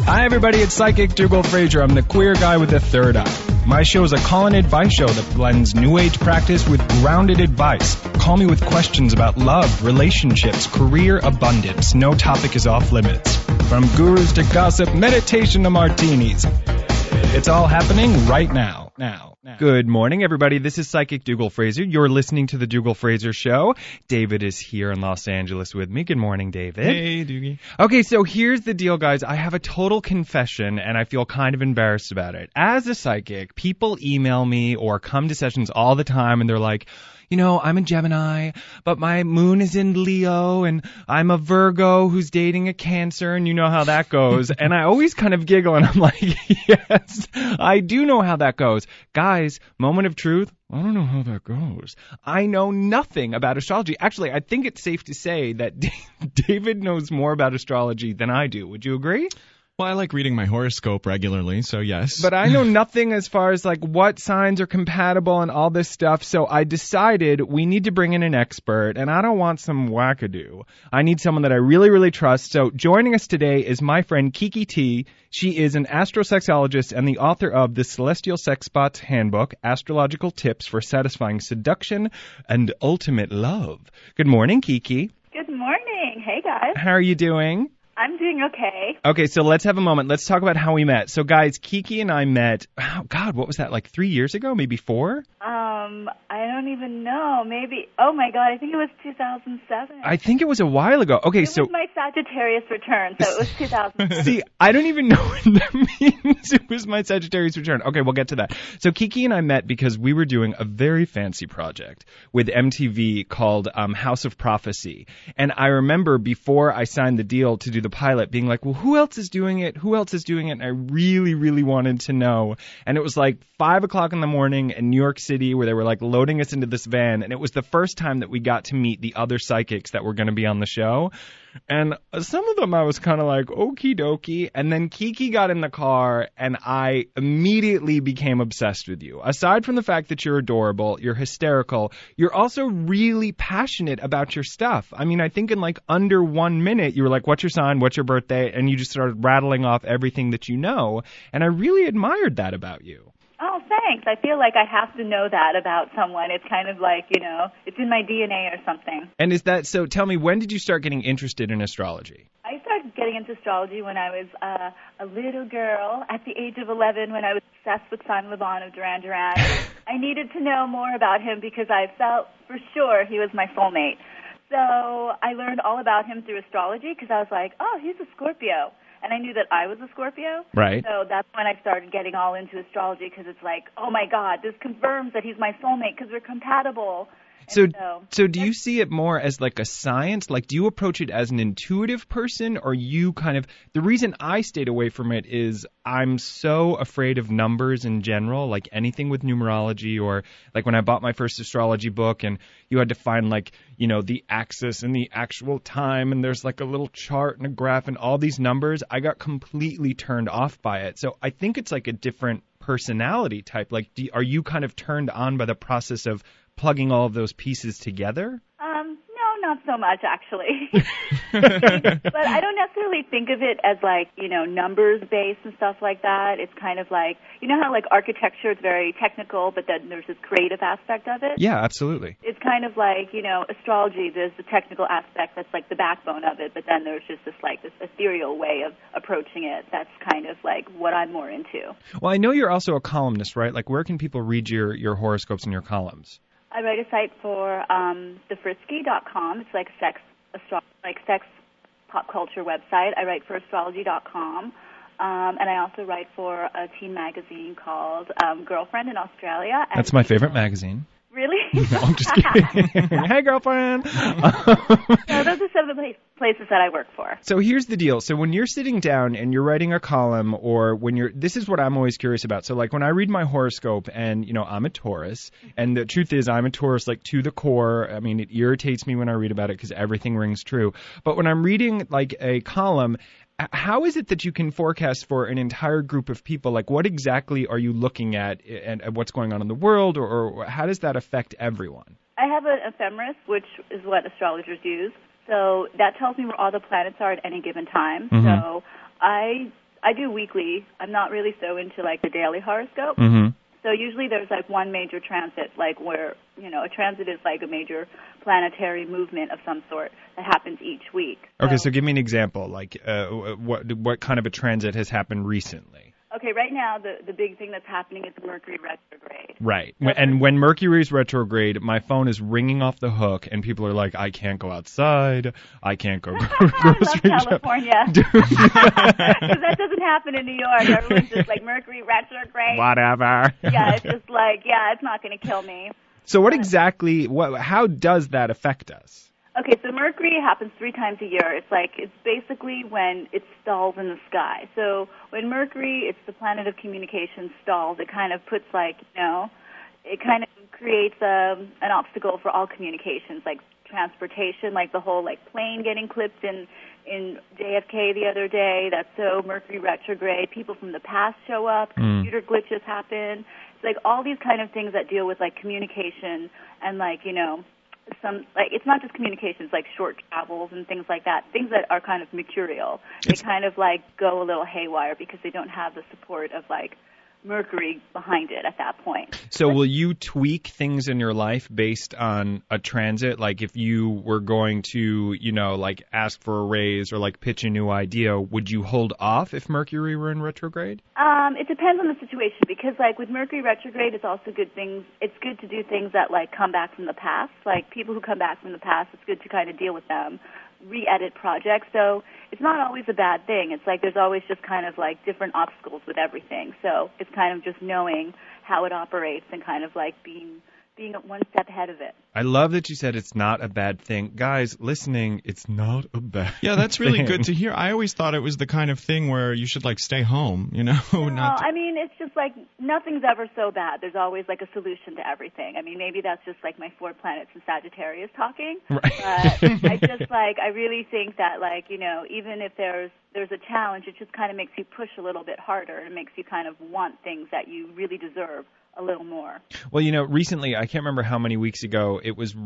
Hi, everybody. It's Psychic Dougal Fraser. I'm the queer guy with the third eye. My show is a call-in advice show that blends new age practice with grounded advice. Call me with questions about love, relationships, career, abundance. No topic is off limits. From gurus to gossip, meditation to martinis. It's all happening right now. Good morning, everybody. This is Psychic Dougal Fraser. You're listening to The Dougal Fraser Show. David is here in Los Angeles with me. Good morning, David. Hey, Doogie. Okay, so here's the deal, guys. I have a total confession, and I feel kind of embarrassed about it. As a psychic, people email me or come to sessions all the time, and they're like, you know, I'm a Gemini, but my moon is in Leo, and I'm a Virgo who's dating a Cancer, and you know how that goes. And I always kind of giggle, and I'm like, yes, I do know how that goes. Guys, moment of truth, I don't know how that goes. I know nothing about astrology. Actually, I think it's safe to say that David knows more about astrology than I do. Would you agree? Well, I like reading my horoscope regularly, so yes. But I know nothing as far as like what signs are compatible and all this stuff, so I decided we need to bring in an expert, and I don't want some wackadoo. I need someone that I really, really trust. So joining us today is my friend Kiki T. She is an astrosexologist and the author of The Celestial Sex Bots Handbook, Astrological Tips for Satisfying Seduction and Ultimate Love. Good morning, Kiki. Good morning. Hey, guys. How are you doing? I'm doing okay. Okay, so let's have a moment. Let's talk about how we met. So, guys, Kiki and I met, oh, God, what was that, like 3 years ago, maybe 4? I don't even know. Maybe, oh, my God, I think it was 2007. I think it was a while ago. Okay, It was my Sagittarius return, so it was 2007. See, I don't even know what that means. It was my Sagittarius return. Okay, we'll get to that. So Kiki and I met because we were doing a very fancy project with MTV called House of Prophecy. And I remember before I signed the deal to do the pilot being like, well, who else is doing it? Who else is doing it? And I really, really wanted to know. And it was like 5 o'clock in the morning in New York City where they were like loading us into this van. And it was the first time that we got to meet the other psychics that were going to be on the show. And some of them I was kind of like, okie dokie. And then Kiki got in the car and I immediately became obsessed with you. Aside from the fact that you're adorable, you're hysterical, you're also really passionate about your stuff. I mean, I think in like under 1 minute, you were like, what's your sign? What's your birthday? And you just started rattling off everything that you know. And I really admired that about you. Oh, thanks. I feel like I have to know that about someone. It's kind of like, you know, it's in my DNA or something. And is that, so tell me, when did you start getting interested in astrology? I started getting into astrology when I was a little girl at the age of 11 when I was obsessed with Simon Le Bon of Duran Duran. I needed to know more about him because I felt for sure he was my soulmate. So I learned all about him through astrology because I was like, oh, he's a Scorpio. And I knew that I was a Scorpio. Right. So that's when I started getting all into astrology because it's like, oh, my God, this confirms that he's my soulmate because we're compatible. So do you see it more as like a science? Like, do you approach it as an intuitive person, or you kind of – the reason I stayed away from it is I'm so afraid of numbers in general, like anything with numerology, or like when I bought my first astrology book and you had to find like, you know, the axis and the actual time, and there's like a little chart and a graph and all these numbers. I got completely turned off by it. So I think it's like a different personality type. Like, are you kind of turned on by the process of plugging all of those pieces together? No, not so much, actually. But I don't necessarily think of it as like, you know, numbers-based and stuff like that. It's kind of like, you know how like architecture is very technical, but then there's this creative aspect of it? Yeah, absolutely. It's kind of like, you know, astrology, there's the technical aspect that's like the backbone of it, but then there's just this like this ethereal way of approaching it that's kind of like what I'm more into. Well, I know you're also a columnist, right? Like, where can people read your horoscopes and your columns? I write a site for thefrisky.com. It's like sex pop culture website. I write for astrology.com. And I also write for a teen magazine called Girlfriend in Australia. That's my favorite magazine. Really? No, I'm just kidding. Hey, girlfriend. No, those are some of the places that I work for. So here's the deal. So when you're sitting down and you're writing a column, or when this is what I'm always curious about. So like when I read my horoscope, and, you know, I'm a Taurus, and the truth is I'm a Taurus like to the core. I mean, it irritates me when I read about it because everything rings true. But when I'm reading like a column, how is it that you can forecast for an entire group of people? Like, what exactly are you looking at, and what's going on in the world, or how does that affect everyone? I have an ephemeris, which is what astrologers use. So that tells me where all the planets are at any given time. Mm-hmm. So I I do weekly. I'm not really so into like the daily horoscope. Mm-hmm. So usually there's like one major transit, like where, a transit is like a major planetary movement of some sort that happens each week. Okay, so give me an example. Like, what kind of a transit has happened recently? Okay, right now the big thing that's happening is Mercury retrograde. Right. And when Mercury's retrograde, my phone is ringing off the hook, and people are like, I can't go outside. I can't go grocery I love California. Because that doesn't happen in New York. Everyone's just like, Mercury retrograde. Whatever. Yeah, it's just like, it's not going to kill me. So how does that affect us? Okay, so Mercury happens 3 times a year. It's basically when it stalls in the sky. So when Mercury, it's the planet of communication, stalls, it kind of puts it kind of creates an obstacle for all communications, like transportation, like the whole plane getting clipped in JFK the other day. That's so Mercury retrograde. People from the past show up. Computer glitches happen. It's like all these kind of things that deal with communication and it's not just communications, like short travels and things like that, things that are kind of mercurial. They kind of go a little haywire because they don't have the support of Mercury behind it at that point. So will you tweak things in your life based on a transit? Like if you were going to, ask for a raise or pitch a new idea, would you hold off if Mercury were in retrograde? It depends on the situation because with Mercury retrograde, it's also good to do things that come back from the past. Like people who come back from the past, it's good to kind of deal with them, re-edit projects. So it's not always a bad thing. It's there's always just kind of different obstacles with everything. So it's kind of just knowing how it operates and kind of being one step ahead of it. I love that you said it's not a bad thing. Guys, listening, it's not a bad Yeah, that's really thing. good to hear. I always thought it was the kind of thing where you should stay home, No, I mean, it's just nothing's ever so bad. There's always a solution to everything. I mean, maybe that's just my 4 planets in Sagittarius talking. Right. But I just I really think that even if there's a challenge, it just kind of makes you push a little bit harder. It makes you kind of want things that you really deserve a little more. Well, recently, I can't remember how many weeks ago, it was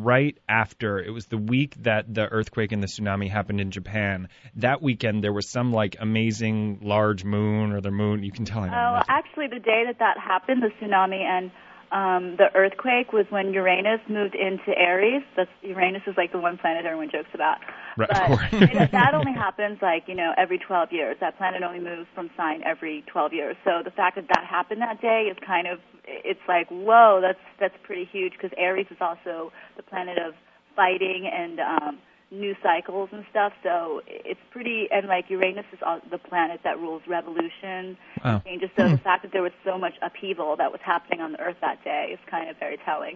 the week that the earthquake and the tsunami happened in Japan. That weekend, there was some amazing large moon or the moon. You can tell I know nothing. Actually, the day that happened, the tsunami and the earthquake was when Uranus moved into Aries. Uranus is the one planet everyone jokes about. Right, but of course. that only happens every 12 years. That planet only moves from sign every 12 years. So the fact that happened that day is kind of, it's whoa, that's pretty huge because Aries is also the planet of fighting and new cycles and stuff. So it's pretty, and Uranus is the planet that rules revolution, changes. So the fact that there was so much upheaval that was happening on the Earth that day is kind of very telling.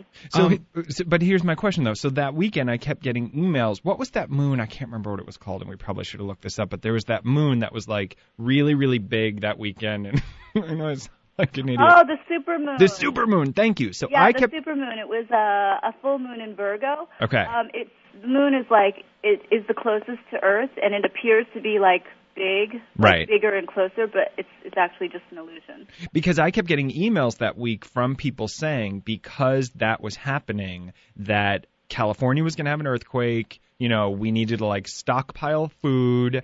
But here's my question though. So that weekend I kept getting emails. What was that moon? I can't remember what it was called, and we probably should have looked this up. But there was that moon that was really, really big that weekend, and I know it's like an idiot. Oh, the supermoon. The supermoon. Thank you. So the supermoon. It was a full moon in Virgo. Okay. The moon is it is the closest to Earth, and it appears to be big, right, bigger and closer, but it's actually just an illusion. Because I kept getting emails that week from people saying because that was happening that California was going to have an earthquake. We needed to stockpile food.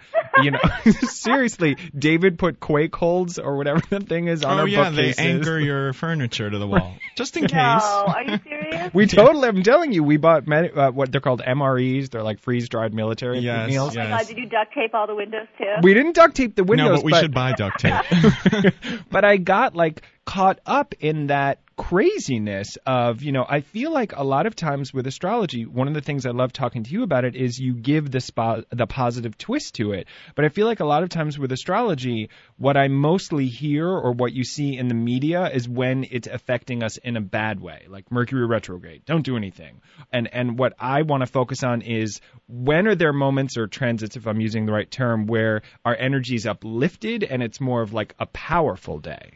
Seriously, David put quake holds or whatever the thing is on our bookcases. They anchor your furniture to the wall, just in case. No, are you serious? We totally. I'm telling you, we bought what they're called MREs. They're freeze-dried military meals. Oh my God! Did you duct tape all the windows too? We didn't duct tape the windows. No, but we should buy duct tape. But I got caught up in that craziness of, I feel a lot of times with astrology, one of the things I love talking to you about it is you give the positive twist to it. But I feel a lot of times with astrology, what I mostly hear or what you see in the media is when it's affecting us in a bad way, like Mercury retrograde. Don't do anything. And what I want to focus on is when are there moments or transits, if I'm using the right term, where our energy is uplifted and it's more of a powerful day?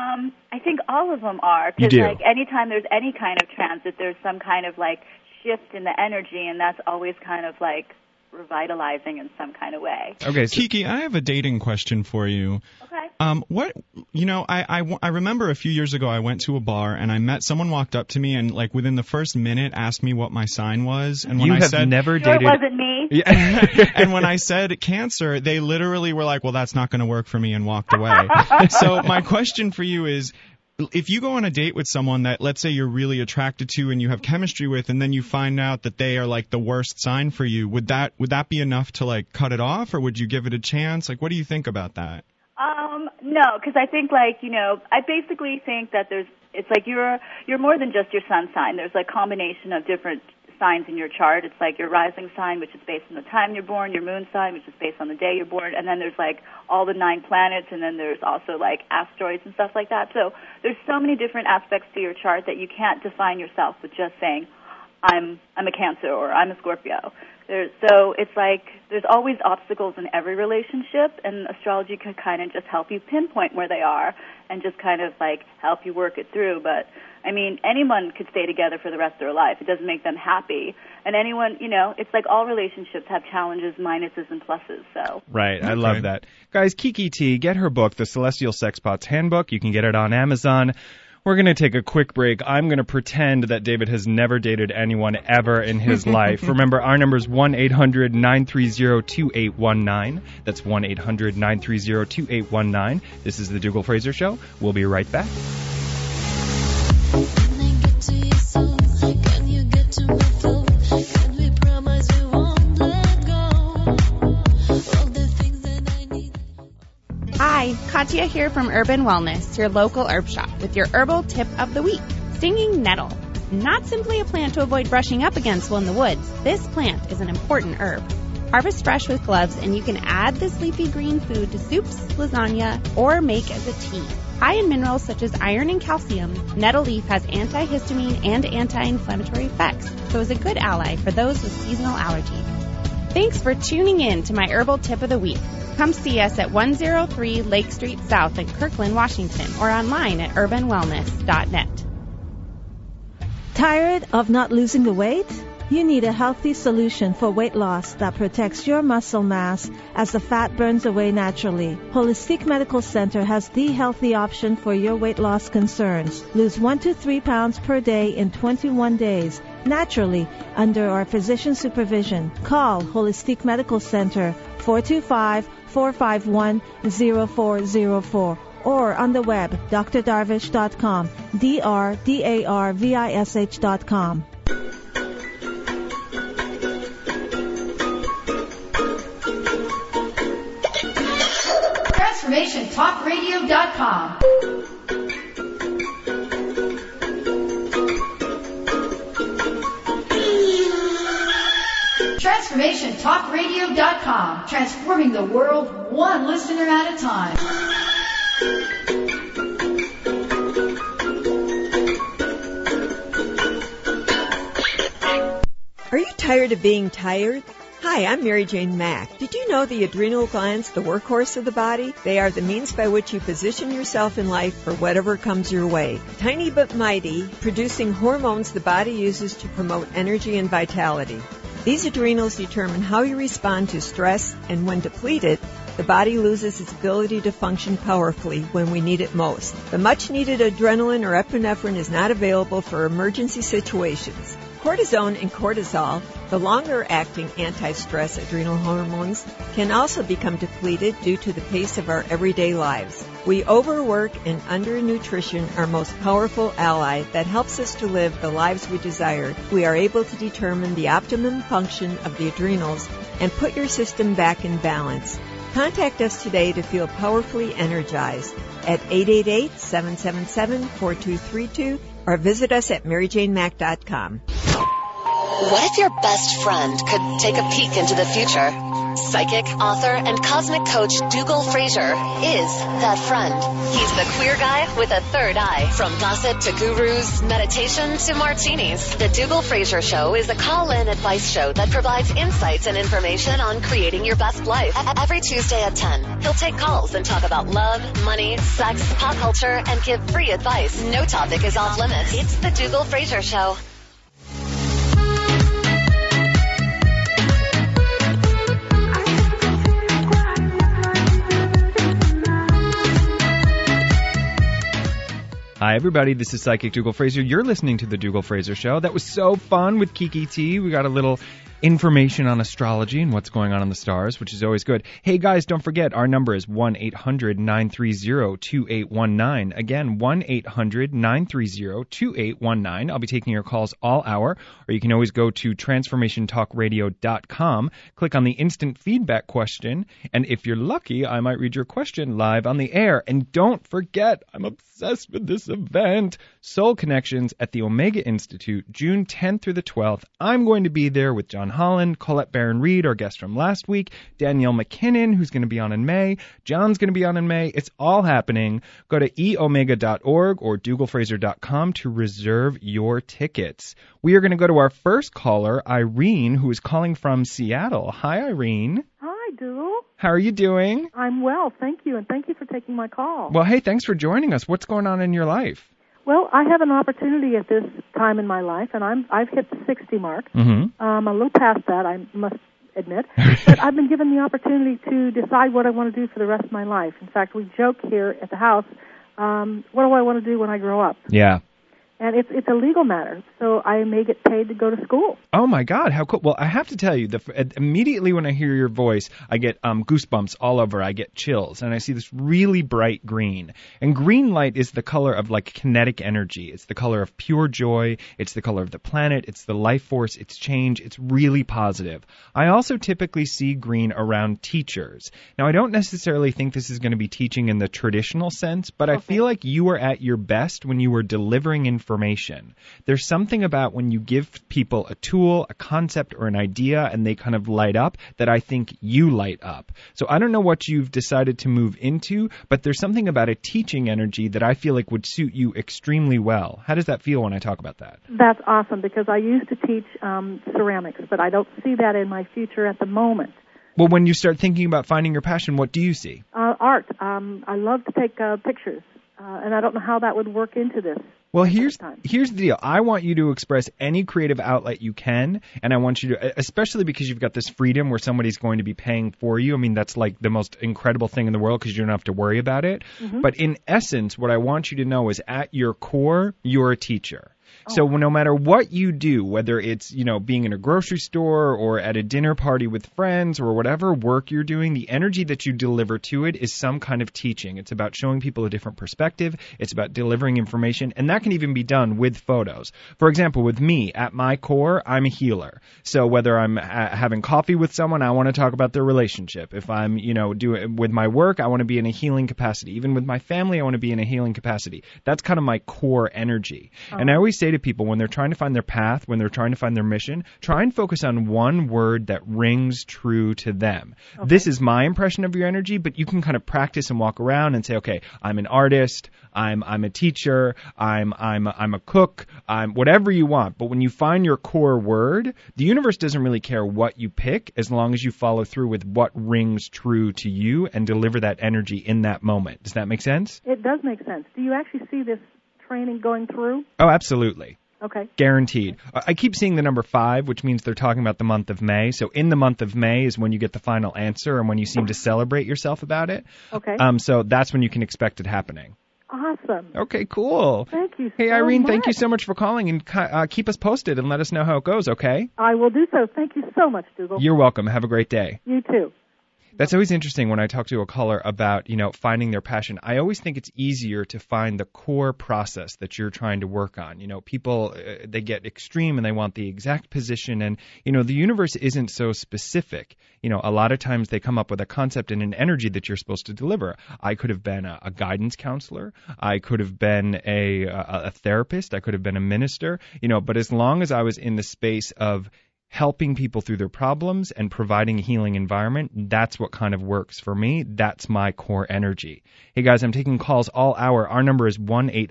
I think all of them are. You do. Because anytime there's any kind of transit, there's some kind of shift in the energy, and that's always kind of revitalizing in some kind of way. Okay, so Kiki, I have a dating question for you. Okay. I remember a few years ago I went to a bar and I met someone walked up to me and like within the first minute asked me what my sign was. And when You I have said never Sure, it dated. wasn't me. Yeah. and when I said Cancer, they literally were like, well, that's not going to work for me, and walked away. So my question for you is, if you go on a date with someone that, let's say, you're really attracted to and you have chemistry with, and then you find out that they are like the worst sign for you, would that be enough to like cut it off, or would you give it a chance? Like, what do you think about that? No, because I think I basically think that it's like you're more than just your sun sign. There's like combination of different signs in your chart. It's like your rising sign, which is based on the time you're born, your moon sign, which is based on the day you're born, and then there's like all the 9 planets, and then there's also like asteroids and stuff like that. So there's so many different aspects to your chart that you can't define yourself with just saying, I'm a Cancer or I'm a Scorpio. So it's like there's always obstacles in every relationship, and astrology can kind of just help you pinpoint where they are and just kind of like help you work it through. But I mean, anyone could stay together for the rest of their life. It doesn't make them happy. And anyone, it's like all relationships have challenges, minuses, and pluses. So Right, I love that. Guys, Kiki T, get her book, The Celestial Sexpots Handbook. You can get it on Amazon. We're going to take a quick break. I'm going to pretend that David has never dated anyone ever in his life. Remember, our number is 1-800-930-2819. That's 1-800-930-2819. This is the Dougal Fraser Show. We'll be right back. Hi, Katya here from Urban Wellness, your local herb shop, with your herbal tip of the week. Stinging nettle. Not simply a plant to avoid brushing up against while in the woods. This plant is an important herb. Harvest fresh with gloves, and you can add this leafy green food to soups, lasagna, or make as a tea. High in minerals such as iron and calcium, nettle leaf has antihistamine and anti-inflammatory effects, so is a good ally for those with seasonal allergies. Thanks for tuning in to my herbal tip of the week. Come see us at 103 Lake Street South in Kirkland, Washington, or online at urbanwellness.net. Tired of not losing the weight? You need a healthy solution for weight loss that protects your muscle mass as the fat burns away naturally. Holistic Medical Center has the healthy option for your weight loss concerns. Lose 1 to 3 pounds per day in 21 days, naturally, under our physician supervision. Call Holistic Medical Center 425-451-0404 or on the web drdarvish.com, drdarvish.com. TransformationTalkRadio.com. TransformationTalkRadio.com. Transforming the world one listener at a time. Are you tired of being tired? Hi, I'm Mary Jane Mack. Did you know the adrenal glands, the workhorse of the body? They are the means by which you position yourself in life for whatever comes your way. Tiny but mighty, producing hormones the body uses to promote energy and vitality. These adrenals determine how you respond to stress, and when depleted, the body loses its ability to function powerfully when we need it most. The much-needed adrenaline or epinephrine is not available for emergency situations. Cortisone and cortisol, the longer-acting anti-stress adrenal hormones, can also become depleted due to the pace of our everyday lives. We overwork and undernutrition our most powerful ally that helps us to live the lives we desire. We are able to determine the optimum function of the adrenals and put your system back in balance. Contact us today to feel powerfully energized at 888-777-4232 or visit us at maryjanemack.com. What if your best friend could take a peek into the future? Psychic, author, and cosmic coach Dougal Fraser is that friend. He's the queer guy with a third eye. From gossip to gurus, meditation to martinis, the Dougal Fraser Show is a call-in advice show that provides insights and information on creating your best life. Every Tuesday at 10, he'll take calls and talk about love, money, sex, pop culture, and give free advice. No topic is off limits. It's the Dougal Fraser Show. Hi, everybody. This is Psychic Dougal Fraser. You're listening to The Dougal Fraser Show. That was so fun with Kiki T. We got a little information on astrology and what's going on in the stars, which is always good. Hey, guys, don't forget, our number is 1-800-930-2819. Again, 1-800-930-2819. I'll be taking your calls all hour, or you can always go to transformationtalkradio.com, click on the instant feedback question, and if you're lucky, I might read your question live on the air. And don't forget, I'm obsessed with this event, Soul Connections at the Omega Institute, June 10th through the 12th. I'm going to be there with John Holland, Colette Barron-Reed, our guest from last week, Danielle McKinnon, who's going to be on in May, John's going to be on in May. It's all happening. Go to eomega.org or dougalfraser.com to reserve your tickets. We are going to go to our first caller, Irene, who is calling from Seattle. Hi, Irene. Hi, Dougal. How are you doing? I'm well, thank you, and thank you for taking my call. Well, hey, thanks for joining us. What's going on in your life? Well, I have an opportunity at this time in my life, and I've hit the 60 mark. Mm-hmm. I'm a little past that, I must admit. But I've been given the opportunity to decide what I want to do for the rest of my life. In fact, we joke here at the house, what do I want to do when I grow up? Yeah. And it's a legal matter, so I may get paid to go to school. Oh, my God, how cool. Well, I have to tell you, immediately when I hear your voice, I get goosebumps all over. I get chills, and I see this really bright green. And green light is the color of, like, kinetic energy. It's the color of pure joy. It's the color of the planet. It's the life force. It's change. It's really positive. I also typically see green around teachers. Now, I don't necessarily think this is going to be teaching in the traditional sense, but I feel like you are at your best when you are delivering information. There's something about when you give people a tool, a concept, or an idea, and they kind of light up that I think you light up. So I don't know what you've decided to move into, but there's something about a teaching energy that I feel like would suit you extremely well. How does that feel when I talk about that? That's awesome, because I used to teach ceramics, but I don't see that in my future at the moment. Well, when you start thinking about finding your passion, what do you see? Art. I love to take pictures, and I don't know how that would work into this. Well, here's the deal. I want you to express any creative outlet you can, and I want you to, especially because you've got this freedom where somebody's going to be paying for you. I mean, that's like the most incredible thing in the world because you don't have to worry about it. Mm-hmm. But in essence, what I want you to know is at your core, you're a teacher. So no matter what you do, whether it's, being in a grocery store or at a dinner party with friends or whatever work you're doing, the energy that you deliver to it is some kind of teaching. It's about showing people a different perspective. It's about delivering information, and that can even be done with photos. For example, with me, at my core, I'm a healer. So whether I'm having coffee with someone, I want to talk about their relationship. If I'm, doing with my work, I want to be in a healing capacity. Even with my family, I want to be in a healing capacity. That's kind of my core energy. And I always say to people when they're trying to find their path, when they're trying to find their mission, try and focus on one word that rings true to them. Okay. This is my impression of your energy, but you can kind of practice and walk around and say, okay, I'm an artist, I'm a teacher, I'm a cook, I'm whatever you want. But when you find your core word, the universe doesn't really care what you pick as long as you follow through with what rings true to you and deliver that energy in that moment. Does that make sense? It does make sense. Do you actually see this training going through? Oh, absolutely. Okay. Guaranteed. I keep seeing the number 5, which means they're talking about the month of May. So in the month of May is when you get the final answer and when you seem to celebrate yourself about it. Okay. So that's when you can expect it happening. Awesome. Okay, cool. Thank you so Hey, Irene, much. thank you so much for calling, and keep us posted and let us know how it goes, okay? I will do so. Thank you so much, Dougal. You're welcome. Have a great day. You too. That's always interesting when I talk to a caller about, finding their passion. I always think it's easier to find the core process that you're trying to work on. People, they get extreme and they want the exact position. And, the universe isn't so specific. A lot of times they come up with a concept and an energy that you're supposed to deliver. I could have been a guidance counselor. I could have been a therapist. I could have been a minister. But as long as I was in the space of helping people through their problems and providing a healing environment, that's what kind of works for me. That's my core energy. Hey, guys, I'm taking calls all hour. Our number is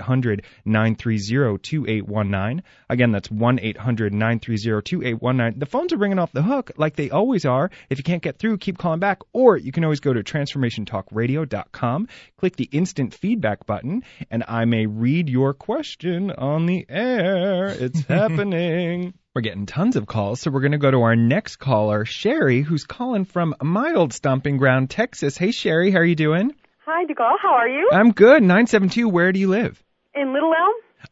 1-800-930-2819. Again, that's 1-800-930-2819. The phones are ringing off the hook like they always are. If you can't get through, keep calling back. Or you can always go to transformationtalkradio.com, click the instant feedback button, and I may read your question on the air. It's happening. We're getting tons of calls, so we're going to go to our next caller, Sherry, who's calling from my old stomping ground, Texas. Hey, Sherry, how are you doing? Hi, Dougal. How are you? I'm good. 972, where do you live? In Little Elm?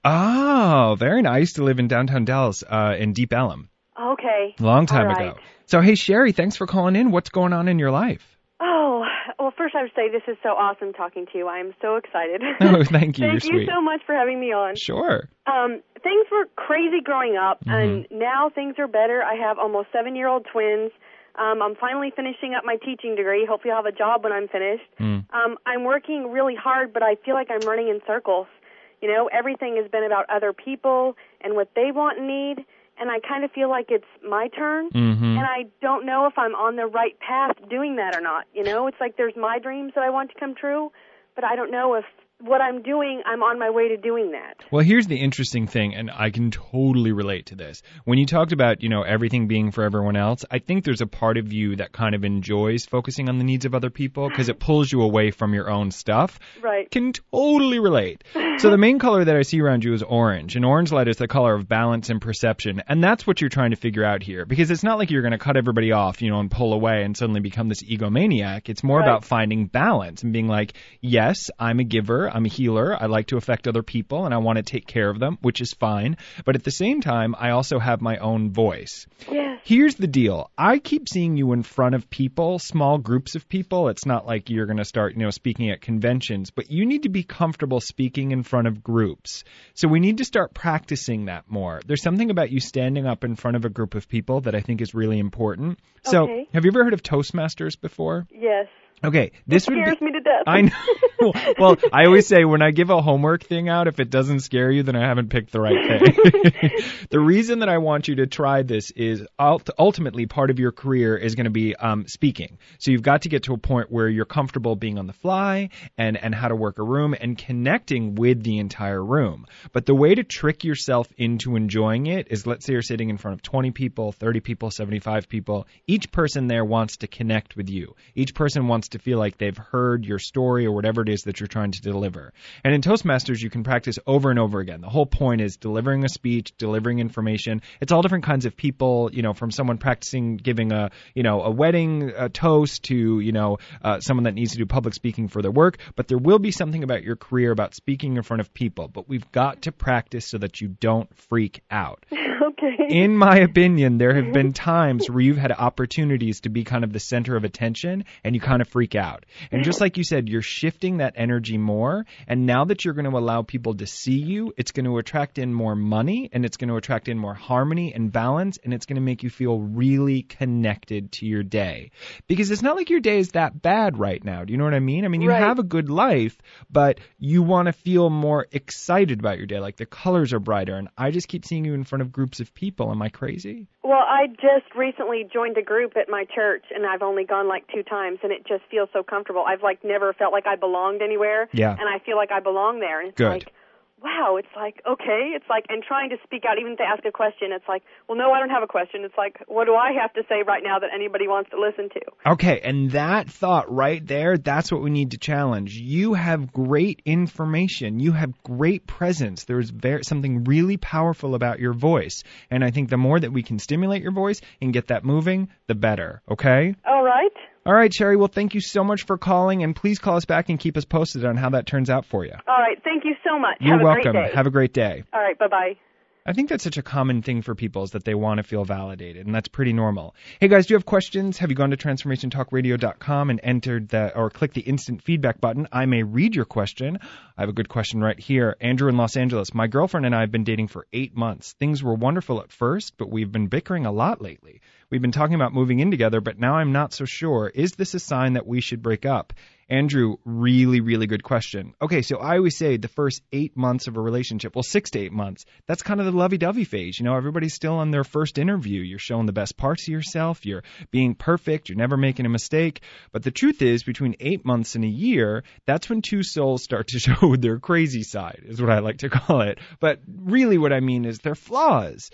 Oh, very nice. I used to live in downtown Dallas, in Deep Ellum. Okay. Long time All right. ago. So, hey, Sherry, thanks for calling in. What's going on in your life? Oh, well, first I would say this is so awesome talking to you. I am so excited. Oh, thank you. Thank You're you sweet. so much for having me on. Sure. Things were crazy growing up, and now things are better. I have almost 7-year-old twins. I'm finally finishing up my teaching degree. Hopefully I'll have a job when I'm finished. I'm working really hard, but I feel like I'm running in circles. You know, everything has been about other people and what they want and need, and I kind of feel like it's my turn, and I don't know if I'm on the right path doing that or not. You know, it's like there's my dreams that I want to come true, but I don't know if what I'm doing, I'm on my way to doing that. Well, here's the interesting thing, and I can totally relate to this. When you talked about, you know, everything being for everyone else, I think there's a part of you that kind of enjoys focusing on the needs of other people because it pulls you away from your own stuff. Right. Can totally relate. So the main color that I see around you is orange, and orange light is the color of balance and perception, and that's what you're trying to figure out here, because it's not like you're going to cut everybody off, you know, and pull away and suddenly become this egomaniac. It's more about finding balance and being like, yes, I'm a giver, I'm a healer, I like to affect other people, and I want to take care of them, which is fine, but at the same time, I also have my own voice. Yes. Here's the deal. I keep seeing you in front of people, small groups of people. It's not like you're going to start, you know, speaking at conventions, but you need to be comfortable speaking in front of groups. So we need to start practicing that more. There's something about you standing up in front of a group of people that I think is really important. So have you ever heard of Toastmasters before? Yes. Okay, this scares me to death. I know. Well, I always say when I give a homework thing out, if it doesn't scare you, then I haven't picked the right thing. The reason that I want you to try this is ultimately part of your career is going to be speaking. So you've got to get to a point where you're comfortable being on the fly and how to work a room and connecting with the entire room. But the way to trick yourself into enjoying it is, let's say you're sitting in front of 20 people, 30 people, 75 people. Each person there wants to connect with you. Each person wants to feel like they've heard your story or whatever it is that you're trying to deliver. And in Toastmasters, you can practice over and over again. The whole point is delivering a speech, delivering information. It's all different kinds of people, you know, from someone practicing giving a wedding toast to, someone that needs to do public speaking for their work. But there will be something about your career about speaking in front of people. But we've got to practice so that you don't freak out. Okay. In my opinion, there have been times where you've had opportunities to be kind of the center of attention and you kind of freak out. And just like you said, you're shifting that energy more. And now that you're going to allow people to see you, it's going to attract in more money and it's going to attract in more harmony and balance. And it's going to make you feel really connected to your day. Because it's not like your day is that bad right now. Do you know what I mean? I mean, you have a good life, but you want to feel more excited about your day. Like the colors are brighter. And I just keep seeing you in front of groups of people. Am I crazy? Well, I just recently joined a group at my church, and I've only gone like 2 times, and it just feels so comfortable. I've like never felt like I belonged anywhere, and I feel like I belong there. And it's like, wow, it's like, okay, it's like, and trying to speak out, even to ask a question, it's like, well, no, I don't have a question. It's like, what do I have to say right now that anybody wants to listen to? Okay, and that thought right there, that's what we need to challenge. You have great information. You have great presence. There's something really powerful about your voice. And I think the more that we can stimulate your voice and get that moving, the better, okay? All right. All right, Sherry. Well, thank you so much for calling, and please call us back and keep us posted on how that turns out for you. All right. Thank you so much. You're welcome. Great day. Have a great day. All right. Bye-bye. I think that's such a common thing for people is that they want to feel validated, and that's pretty normal. Hey, guys, do you have questions? Have you gone to TransformationTalkRadio.com and entered or clicked the instant feedback button? I may read your question. I have a good question right here. Andrew in Los Angeles. My girlfriend and I have been dating for 8 months. Things were wonderful at first, but we've been bickering a lot lately. We've been talking about moving in together, but now I'm not so sure. Is this a sign that we should break up? Andrew, really, really good question. Okay, so I always say the first 8 months of a relationship, well, 6 to 8 months, that's kind of the lovey-dovey phase. You know, everybody's still on their first interview. You're showing the best parts of yourself. You're being perfect. You're never making a mistake. But the truth is, between 8 months and a year, that's when two souls start to show their crazy side, is what I like to call it. But really what I mean is their flaws.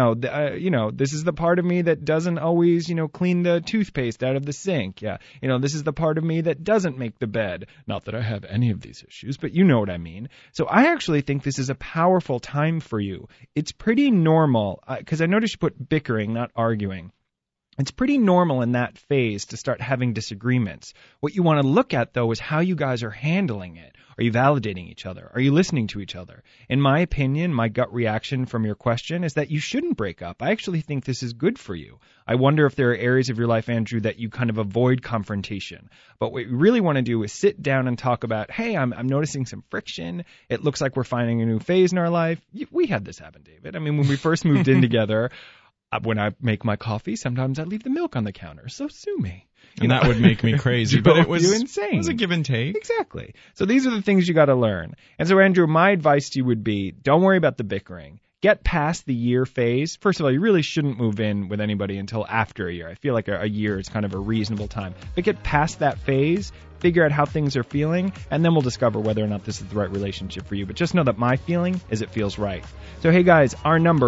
This is the part of me that doesn't always, clean the toothpaste out of the sink. Yeah, this is the part of me that doesn't make the bed. Not that I have any of these issues, but you know what I mean. So I actually think this is a powerful time for you. It's pretty normal, because I noticed you put bickering, not arguing. It's pretty normal in that phase to start having disagreements. What you want to look at, though, is how you guys are handling it. Are you validating each other? Are you listening to each other? In my opinion, my gut reaction from your question is that you shouldn't break up. I actually think this is good for you. I wonder if there are areas of your life, Andrew, that you kind of avoid confrontation. But what you really want to do is sit down and talk about, hey, I'm noticing some friction. It looks like we're finding a new phase in our life. We had this happen, David. I mean, when we first moved in together, when I make my coffee, sometimes I leave the milk on the counter. So sue me. And that would make me crazy, but it was insane. It was a give and take. Exactly. So these are the things you got to learn. And so, Andrew, my advice to you would be, don't worry about the bickering. Get past the year phase. First of all, you really shouldn't move in with anybody until after a year. I feel like a year is kind of a reasonable time. But get past that phase, figure out how things are feeling, and then we'll discover whether or not this is the right relationship for you. But just know that my feeling is it feels right. So, hey, guys, our number,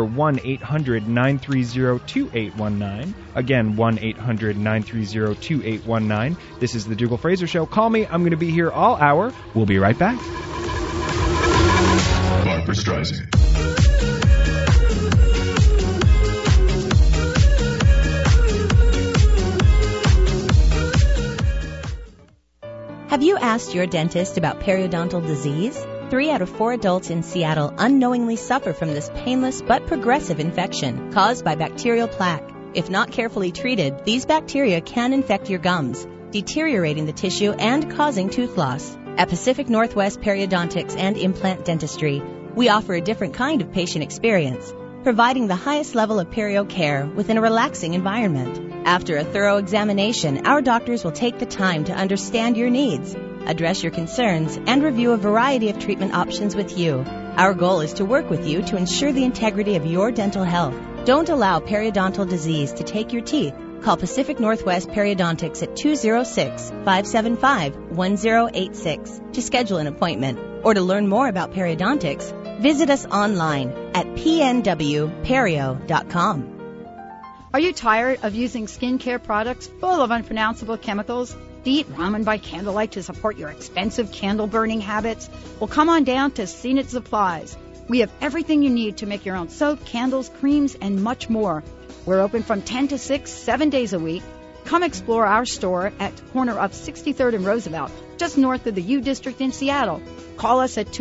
1-800-930-2819. Again, 1-800-930-2819. This is the Dougal Fraser Show. Call me. I'm going to be here all hour. We'll be right back. Barbra Streisand. Have you asked your dentist about periodontal disease? 3 out of 4 adults in Seattle unknowingly suffer from this painless but progressive infection caused by bacterial plaque. If not carefully treated, these bacteria can infect your gums, deteriorating the tissue and causing tooth loss. At Pacific Northwest Periodontics and Implant Dentistry, we offer a different kind of patient experience, providing the highest level of perio care within a relaxing environment. After a thorough examination, our doctors will take the time to understand your needs, address your concerns, and review a variety of treatment options with you. Our goal is to work with you to ensure the integrity of your dental health. Don't allow periodontal disease to take your teeth. Call Pacific Northwest Periodontics at 206-575-1086 to schedule an appointment. Or to learn more about periodontics, visit us online at pnwperio.com. Are you tired of using skincare products full of unpronounceable chemicals? Do you eat ramen by candlelight to support your expensive candle-burning habits? Well, come on down to Zenith Supplies. We have everything you need to make your own soap, candles, creams, and much more. We're open from 10 to 6, 7 days a week. Come explore our store at the corner of 63rd and Roosevelt, just north of the U District in Seattle. Call us at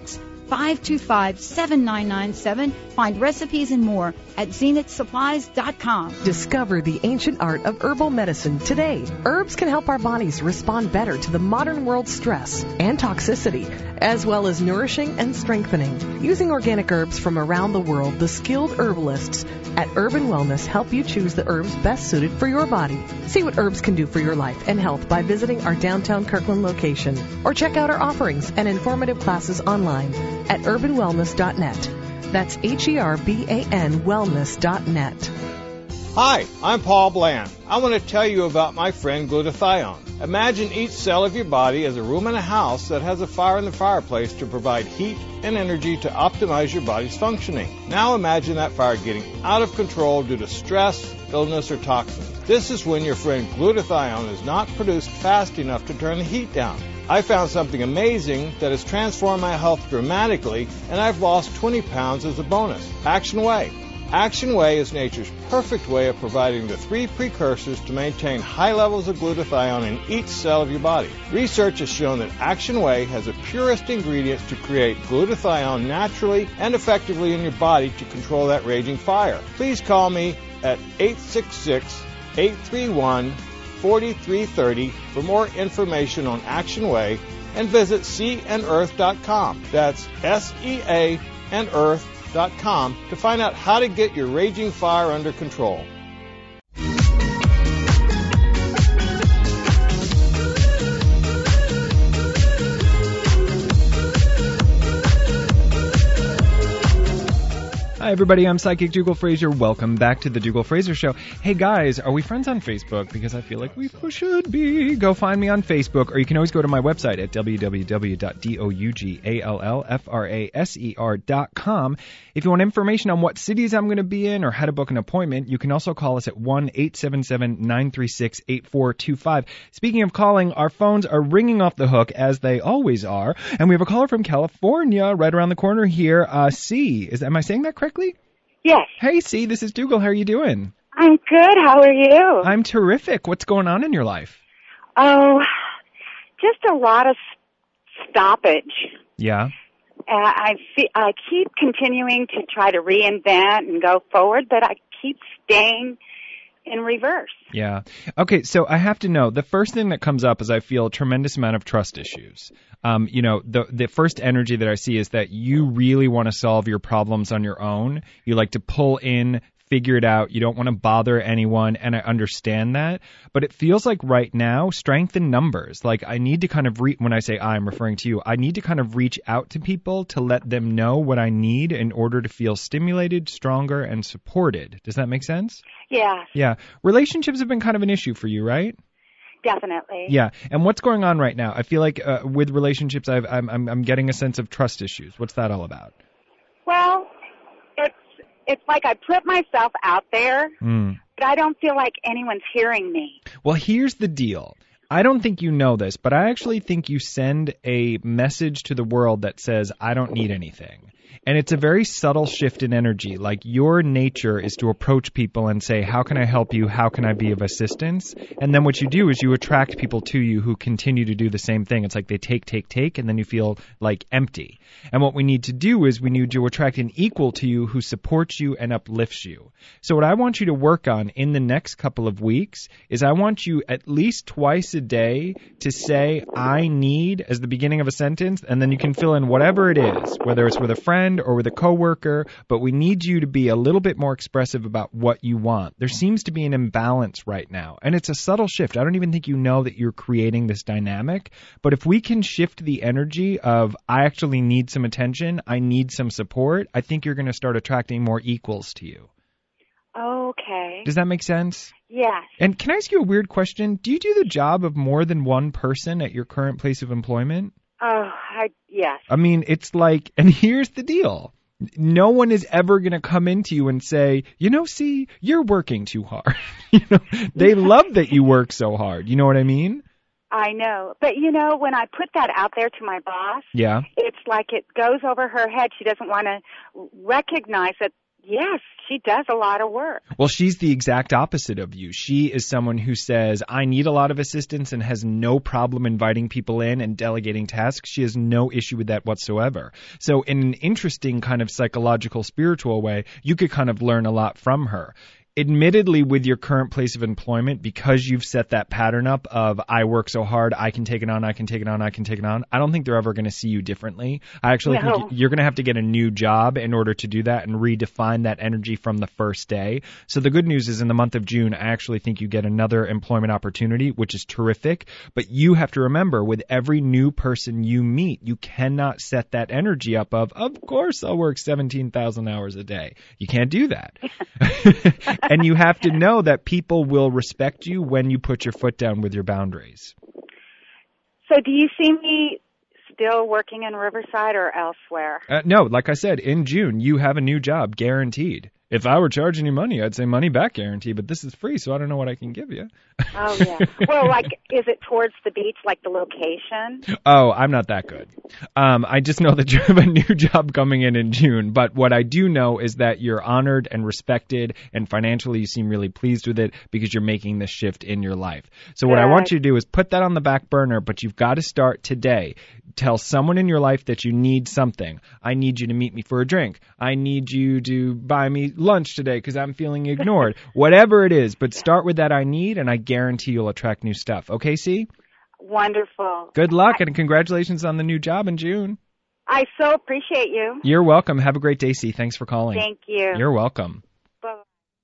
206-525-7997. Find recipes and more at zenithsupplies.com. Discover the ancient art of herbal medicine today. Herbs can help our bodies respond better to the modern world's stress and toxicity, as well as nourishing and strengthening. Using organic herbs from around the world, the skilled herbalists at Urban Wellness help you choose the herbs best suited for your body. See what herbs can do for your life and health by visiting our downtown Kirkland location, or check out our offerings and informative classes online at urbanwellness.net. That's HERBAN wellness.net. Hi, I'm Paul Bland. I want to tell you about my friend glutathione. Imagine each cell of your body as a room in a house that has a fire in the fireplace to provide heat and energy to optimize your body's functioning. Now imagine that fire getting out of control due to stress, illness, or toxins. This is when your friend glutathione is not produced fast enough to turn the heat down. I found something amazing that has transformed my health dramatically, and I've lost 20 pounds as a bonus. Action Way. Action Way is nature's perfect way of providing the 3 precursors to maintain high levels of glutathione in each cell of your body. Research has shown that Action Way has the purest ingredients to create glutathione naturally and effectively in your body to control that raging fire. Please call me at 866-831-4330 for more information on Action Way, and visit seaandearth.com. That's SEA and Earth.com to find out how to get your raging fire under control. Hi, everybody. I'm Psychic Dougal Fraser. Welcome back to the Dougal Fraser Show. Hey, guys, are we friends on Facebook? Because I feel like we should be. Go find me on Facebook, or you can always go to my website at www.dougallfraser.com. If you want information on what cities I'm going to be in or how to book an appointment, you can also call us at 1-877-936-8425. Speaking of calling, our phones are ringing off the hook, as they always are, and we have a caller from California right around the corner here. C. Am I saying that correctly? Yes. Hey, C, this is Dougal. How are you doing? I'm good. How are you? I'm terrific. What's going on in your life? Oh, just a lot of stoppage. Yeah. I keep continuing to try to reinvent and go forward, but I keep staying in reverse. Yeah. Okay, so I have to know, the first thing that comes up is I feel a tremendous amount of trust issues. The first energy that I see is that you really want to solve your problems on your own. You like to pull in, figure it out. You don't want to bother anyone, and I understand that. But it feels like right now, strength in numbers. Like I need to kind of when I say I'm referring to you, I need to kind of reach out to people to let them know what I need in order to feel stimulated, stronger, and supported. Does that make sense? Yeah. Yeah. Relationships have been kind of an issue for you, right? Definitely. Yeah. And what's going on right now? I feel like with relationships, I'm getting a sense of trust issues. What's that all about? Well, it's like I put myself out there, but I don't feel like anyone's hearing me. Well, here's the deal. I don't think you know this, but I actually think you send a message to the world that says, I don't need anything. And it's a very subtle shift in energy. Like your nature is to approach people and say, how can I help you? How can I be of assistance? And then what you do is you attract people to you who continue to do the same thing. It's like they take, and then you feel like empty. And what we need to do is we need to attract an equal to you who supports you and uplifts you. So what I want you to work on in the next couple of weeks is I want you at least twice a day to say, I need, as the beginning of a sentence, and then you can fill in whatever it is, whether it's with a friend or with a coworker, but we need you to be a little bit more expressive about what you want. There seems to be an imbalance right now, and it's a subtle shift. I don't even think you know that you're creating this dynamic, but if we can shift the energy of I actually need some attention, I need some support, I think you're going to start attracting more equals to you. Okay. Does that make sense? Yes. And can I ask you a weird question? Do you do the job of more than one person at your current place of employment? Yes. I mean, it's like, and here's the deal. No one is ever going to come into you and say, see, you're working too hard. They love that you work so hard. You know what I mean? I know. But, when I put that out there to my boss, yeah, it's like it goes over her head. She doesn't want to recognize that, yes, she does a lot of work. Well, she's the exact opposite of you. She is someone who says, I need a lot of assistance and has no problem inviting people in and delegating tasks. She has no issue with that whatsoever. So in an interesting kind of psychological, spiritual way, you could kind of learn a lot from her. Admittedly, with your current place of employment, because you've set that pattern up of I work so hard, I can take it on, I can take it on, I can take it on, I don't think they're ever going to see you differently. I actually think you're going to have to get a new job in order to do that and redefine that energy from the first day. So the good news is in the month of June, I actually think you get another employment opportunity, which is terrific. But you have to remember, with every new person you meet, you cannot set that energy up of course I'll work 17,000 hours a day. You can't do that. And you have to know that people will respect you when you put your foot down with your boundaries. So do you see me still working in Riverside or elsewhere? No, like I said, in June, you have a new job, guaranteed. If I were charging you money, I'd say money back guarantee, but this is free, so I don't know what I can give you. Oh, yeah. Well, is it towards the beach, like the location? Oh, I'm not that good. I just know that you have a new job coming in June, but what I do know is that you're honored and respected, and financially you seem really pleased with it because you're making this shift in your life. So what I want you to do is put that on the back burner, but you've got to start today. Tell someone in your life that you need something. I need you to meet me for a drink. I need you to buy me lunch today because I'm feeling ignored. Whatever it is, but start with that I need, and I guarantee you'll attract new stuff. Okay, C? Wonderful. Good luck, and congratulations on the new job in June. I so appreciate you. You're welcome. Have a great day, C. Thanks for calling. Thank you. You're welcome. Bye.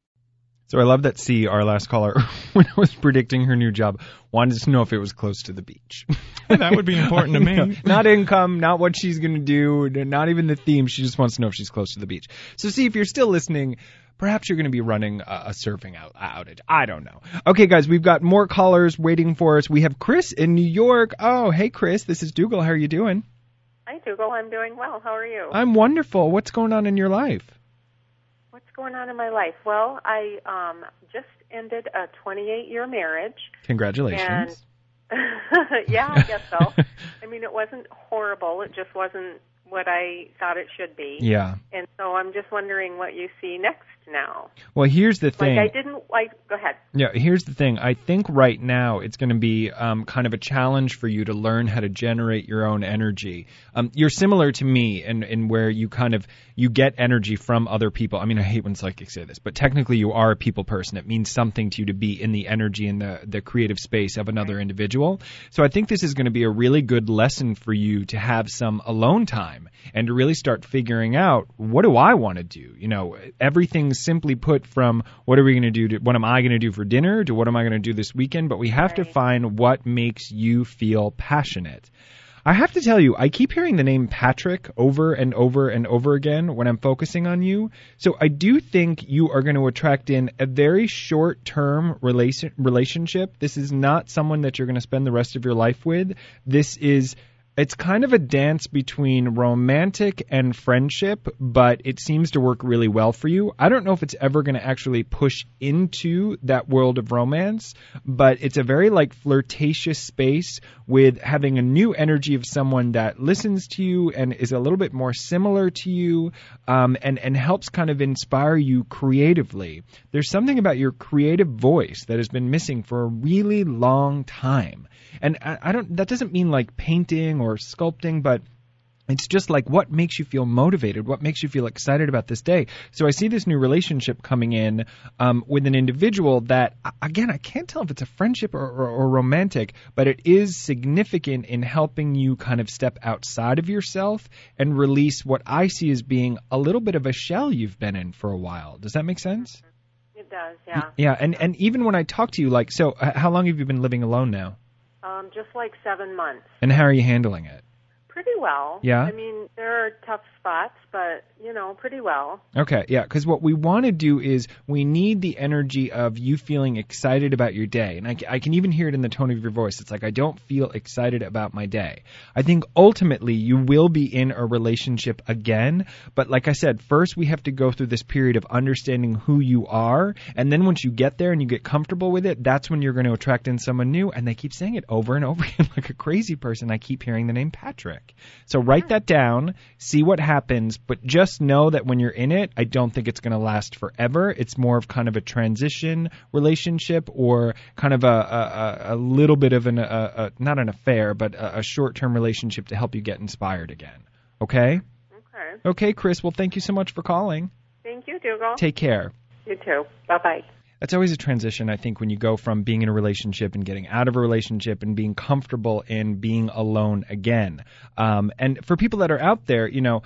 So I love that C, our last caller, when I was predicting her new job, wanted to know if it was close to the beach. That would be important to me. Not income, not what she's going to do, not even the theme. She just wants to know if she's close to the beach. So C, if you're still listening, perhaps you're going to be running a surfing outage. I don't know. Okay, guys, we've got more callers waiting for us. We have Chris in New York. Oh, hey, Chris, this is Dougal. How are you doing? Hi, Dougal. I'm doing well. How are you? I'm wonderful. What's going on in your life? What's going on in my life? Well, I just ended a 28-year marriage. Congratulations. And yeah, I guess so. I mean, it wasn't horrible. It just wasn't what I thought it should be. Yeah. And so I'm just wondering what you see next now. Well, here's the thing. Go ahead. Yeah, here's the thing. I think right now it's going to be kind of a challenge for you to learn how to generate your own energy. You're similar to me in where you get energy from other people. I mean, I hate when psychics say this, but technically you are a people person. It means something to you to be in the energy and the creative space of another individual. So I think this is going to be a really good lesson for you to have some alone time and to really start figuring out, what do I want to do? You know, everything's simply put from what are we going to do to what am I going to do for dinner to what am I going to do this weekend, but we have to find what makes you feel passionate. I have to tell you, I keep hearing the name Patrick over and over and over again when I'm focusing on you. So I do think you are going to attract in a very short-term relationship. This is not someone that you're going to spend the rest of your life with. It's kind of a dance between romantic and friendship, but it seems to work really well for you. I don't know if it's ever going to actually push into that world of romance, but it's a very flirtatious space with having a new energy of someone that listens to you and is a little bit more similar to you, and helps kind of inspire you creatively. There's something about your creative voice that has been missing for a really long time. And that doesn't mean like painting or sculpting, but it's just like what makes you feel motivated, what makes you feel excited about this day. So I see this new relationship coming in with an individual that, again, I can't tell if it's a friendship or romantic, but it is significant in helping you kind of step outside of yourself and release what I see as being a little bit of a shell you've been in for a while. Does that make sense? It does, yeah. Yeah, and even when I talk to you, so how long have you been living alone now? Just 7 months. And how are you handling it? Pretty well. Yeah? I mean, there are tough spots, but, pretty well. Okay, yeah, because what we want to do is we need the energy of you feeling excited about your day. And I can even hear it in the tone of your voice. It's like, I don't feel excited about my day. I think ultimately you will be in a relationship again. But like I said, first we have to go through this period of understanding who you are. And then once you get there and you get comfortable with it, that's when you're going to attract in someone new. And they keep saying it over and over again like a crazy person. I keep hearing the name Patrick. So write that down, see what happens, but just know that when you're in it, I don't think it's going to last forever. It's more of kind of a transition relationship or kind of a little bit of not an affair, but a short-term relationship to help you get inspired again. Okay? Okay. Okay, Chris. Well, thank you so much for calling. Thank you, Dougal. Take care. You too. Bye-bye. That's always a transition, I think, when you go from being in a relationship and getting out of a relationship and being comfortable in being alone again. And for people that are out there,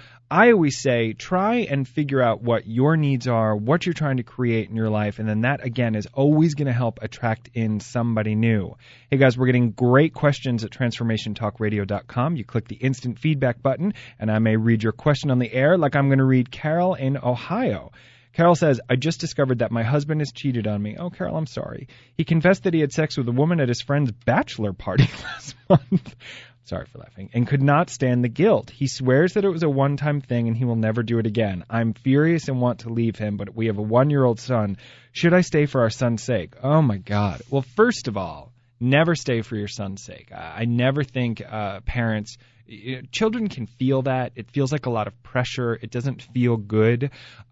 I always say try and figure out what your needs are, what you're trying to create in your life, and then that, again, is always going to help attract in somebody new. Hey, guys, we're getting great questions at TransformationTalkRadio.com. You click the instant feedback button, and I may read your question on the air like I'm going to read Carol in Ohio. Carol says, I just discovered that my husband has cheated on me. Oh, Carol, I'm sorry. He confessed that he had sex with a woman at his friend's bachelor party last month. Sorry for laughing. And could not stand the guilt. He swears that it was a one-time thing and he will never do it again. I'm furious and want to leave him, but we have a 1-year-old son. Should I stay for our son's sake? Oh, my God. Well, first of all, never stay for your son's sake. I never think parents... Children can feel that. It feels like a lot of pressure. It doesn't feel good.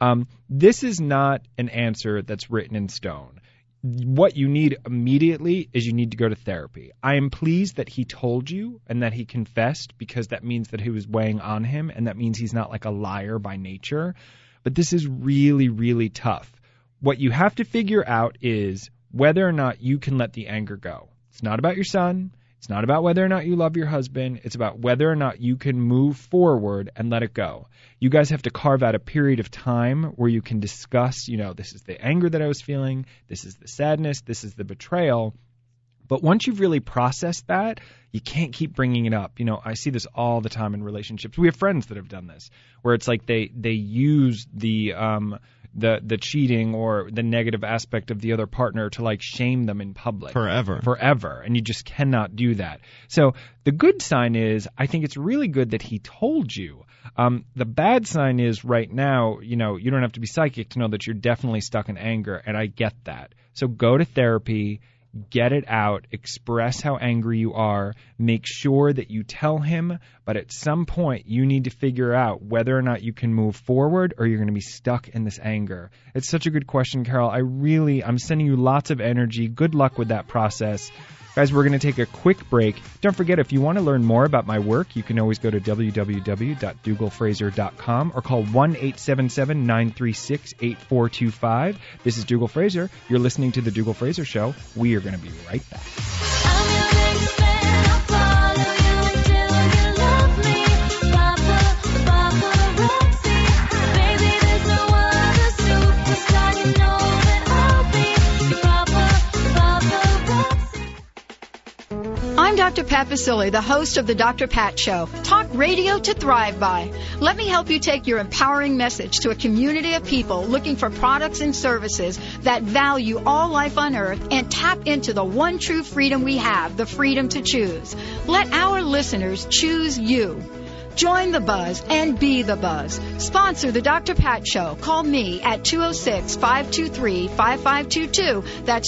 This is not an answer that's written in stone. What you need immediately is you need to go to therapy. I am pleased that he told you and that he confessed because that means that he was weighing on him and that means he's not like a liar by nature. But this is really, really tough. What you have to figure out is whether or not you can let the anger go. It's not about your son. It's not about whether or not you love your husband. It's about whether or not you can move forward and let it go. You guys have to carve out a period of time where you can discuss, this is the anger that I was feeling, this is the sadness, this is the betrayal. But once you've really processed that, you can't keep bringing it up. I see this all the time in relationships. We have friends that have done this, where it's like they use the cheating or the negative aspect of the other partner to shame them in public. Forever. And you just cannot do that. So the good sign is I think it's really good that he told you. The bad sign is right now, you don't have to be psychic to know that you're definitely stuck in anger, and I get that. So go to therapy. Get it out. Express how angry you are. Make sure that you tell him, but at some point you need to figure out whether or not you can move forward or you're going to be stuck in this anger. It's such a good question, Carol. I'm sending you lots of energy. Good luck with that process. Guys, we're going to take a quick break. Don't forget, if you want to learn more about my work, you can always go to www.dougalfraser.com or call 1-877-936-8425. This is Dougal Fraser. You're listening to The Dougal Fraser Show. We are going to be right back. I'm Dr. Pat Basile, the host of the Dr. Pat Show. Talk radio to thrive by. Let me help you take your empowering message to a community of people looking for products and services that value all life on earth and tap into the one true freedom we have, the freedom to choose. Let our listeners choose you. Join the buzz and be the buzz. Sponsor the Dr. Pat Show. Call me at 206-523-5522. That's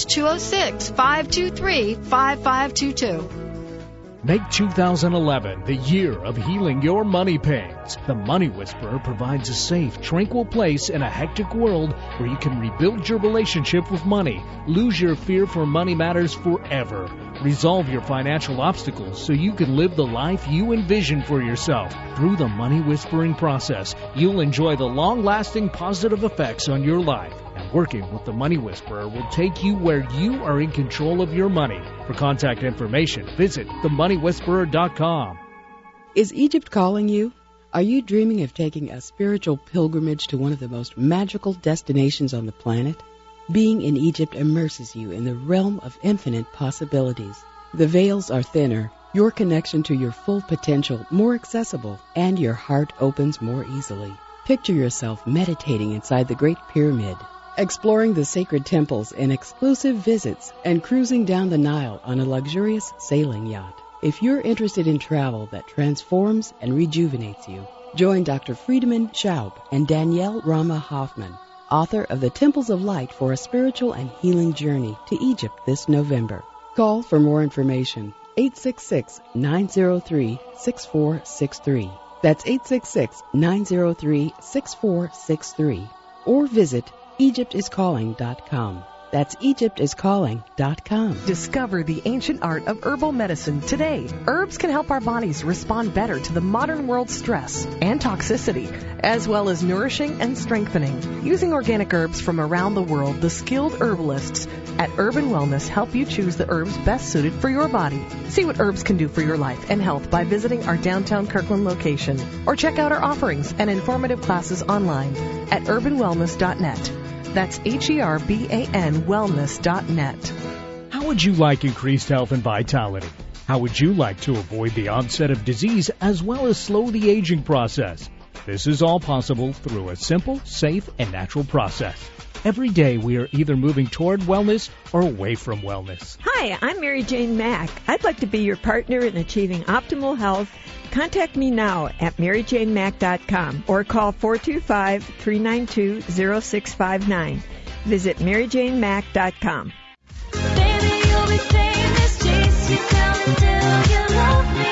206-523-5522. Make 2011 the year of healing your money pains. The Money Whisperer provides a safe, tranquil place in a hectic world where you can rebuild your relationship with money, lose your fear for money matters forever, resolve your financial obstacles so you can live the life you envision for yourself. Through the Money Whispering process, you'll enjoy the long-lasting positive effects on your life. And working with the Money Whisperer will take you where you are in control of your money. For contact information, visit themoneywhisperer.com. Is Egypt calling you? Are you dreaming of taking a spiritual pilgrimage to one of the most magical destinations on the planet? Being in Egypt immerses you in the realm of infinite possibilities. The veils are thinner, your connection to your full potential more accessible, and your heart opens more easily. Picture yourself meditating inside the Great Pyramid, exploring the sacred temples in exclusive visits, and cruising down the Nile on a luxurious sailing yacht. If you're interested in travel that transforms and rejuvenates you, join Dr. Friedemann Schaub and Danielle Rama Hoffman, author of The Temples of Light for a Spiritual and Healing Journey to Egypt this November. Call for more information, 866-903-6463. That's 866-903-6463. Or visit EgyptIsCalling.com. That's EgyptIsCalling.com. Discover the ancient art of herbal medicine today. Herbs can help our bodies respond better to the modern world's stress and toxicity, as well as nourishing and strengthening. Using organic herbs from around the world, the skilled herbalists at Urban Wellness help you choose the herbs best suited for your body. See what herbs can do for your life and health by visiting our downtown Kirkland location, or check out our offerings and informative classes online at urbanwellness.net. That's HERBAN wellness.net. How would you like increased health and vitality? How would you like to avoid the onset of disease as well as slow the aging process? This is all possible through a simple, safe, and natural process. Every day we are either moving toward wellness or away from wellness. Hi, I'm Mary Jane Mack. I'd like to be your partner in achieving optimal health. Contact me now at maryjanemack.com or call 425-392-0659. Visit maryjanemack.com. Baby, you'll be famous. Chase you down until you love me.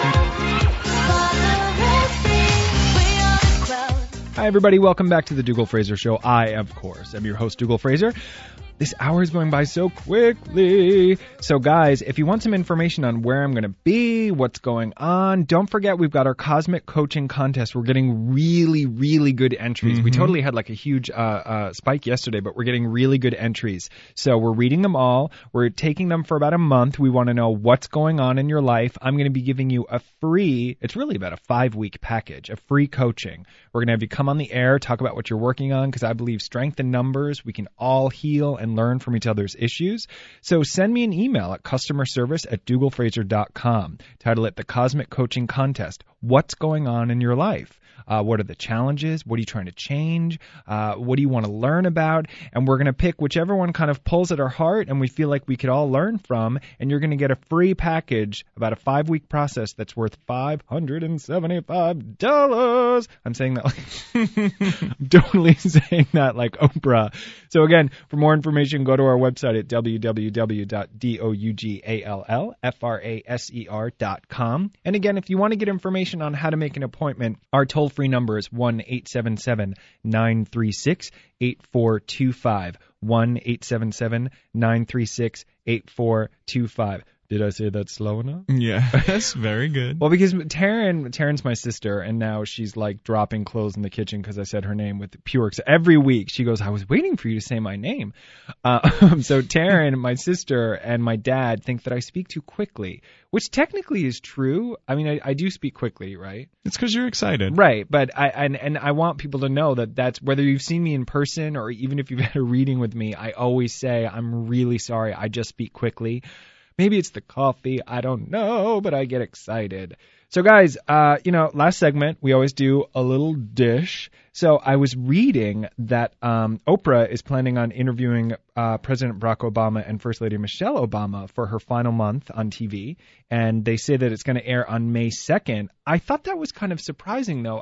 Hi, everybody. Welcome back to the Dougal Fraser Show. I, of course, am your host, Dougal Fraser. This hour is going by so quickly. So, guys, if you want some information on where I'm going to be, what's going on, don't forget we've got our Cosmic Coaching Contest. We're getting really, really good entries. We totally had like a huge spike yesterday, but we're getting really good entries. So we're reading them all. We're taking them for about a month. We want to know what's going on in your life. I'm going to be giving you a free, it's really about a 5-week package, a free coaching. We're going to have you come on the air, talk about what you're working on, because I believe strength in numbers. We can all heal and learn from each other's issues. So send me an email at customerservice@dougalfraser.com. Title it The Cosmic Coaching Contest. what's going on in your life. What are the challenges? What are you trying to change? What do you want to learn about? And we're going to pick whichever one kind of pulls at our heart and we feel like we could all learn from. And you're going to get a free package, about a 5-week process that's worth $575. I'm saying that I'm totally saying that like Oprah. So again, for more information, go to our website at www.dougallfraser.com. And again, if you want to get information on how to make an appointment, our toll-free number is 1-877-936-8425. 1-877-936-8425. Did I say that slow enough? Yeah, that's very good. Well, because Taryn's my sister, and now she's like dropping clothes in the kitchen because I said her name with pure. Every week she goes, I was waiting for you to say my name. So Taryn, my sister, and my dad think that I speak too quickly, which technically is true. I mean, I do speak quickly, right? It's because you're excited. Right, but I want people to know that that's, whether you've seen me in person or even if you've had a reading with me, I always say, I'm really sorry, I just speak quickly. Maybe it's the coffee, I don't know, but I get excited. So guys, last segment, we always do a little dish. So I was reading that Oprah is planning on interviewing President Barack Obama and First Lady Michelle Obama for her final month on TV, and they say that it's going to air on May 2nd. I thought that was kind of surprising, though.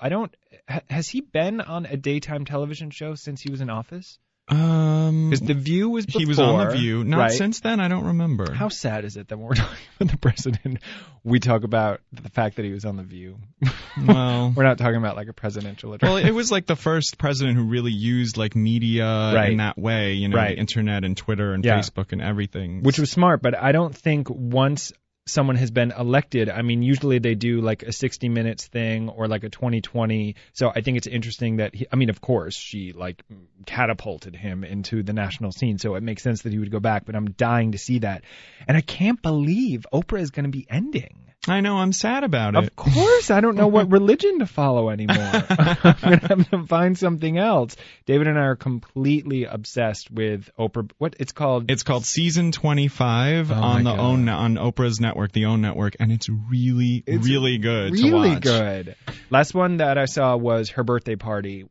Has he been on a daytime television show since he was in office? Because The View was before. He was on The View. Not right? Since then, I don't remember. How sad is it that when we're talking about the president, we talk about the fact that he was on The View? Well, we're not talking about like a presidential address. Well, it was like the first president who really used like media in that way, the internet and Twitter and Facebook and everything. Which was smart, but I don't think once someone has been elected, I mean, usually they do like a 60 Minutes thing or like a 2020. So I think it's interesting that of course, she like catapulted him into the national scene. So it makes sense that he would go back, but I'm dying to see that. And I can't believe Oprah is going to be ending. I know, I'm sad about it. Of course, I don't know what religion to follow anymore. I'm going to have to find something else. David and I are completely obsessed with Oprah. What it's called? It's called Season 25 on Oprah's network, the OWN network, and it's really good to watch. Really good. Last one that I saw was her birthday party,